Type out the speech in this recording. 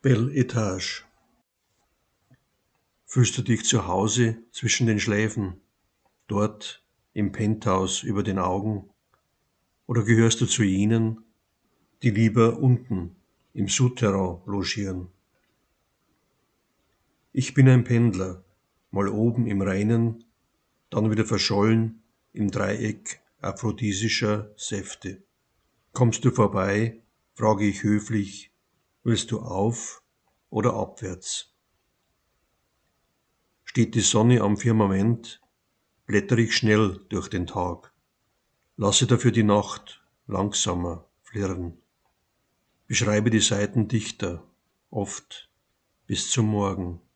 Belle Etage. Fühlst du dich zu Hause zwischen den Schläfen, dort im Penthouse über den Augen? Oder gehörst du zu jenen, die lieber unten im Souterrain logieren? Ich bin ein Pendler, mal oben im Reinen, dann wieder verschollen im Dreieck aphrodisischer Säfte. Kommst du vorbei, frage ich höflich, willst du auf oder abwärts? Steht die Sonne am Firmament, blätter ich schnell durch den Tag, lasse dafür die Nacht langsamer flirren, beschreibe die Seiten dichter, oft bis zum Morgen.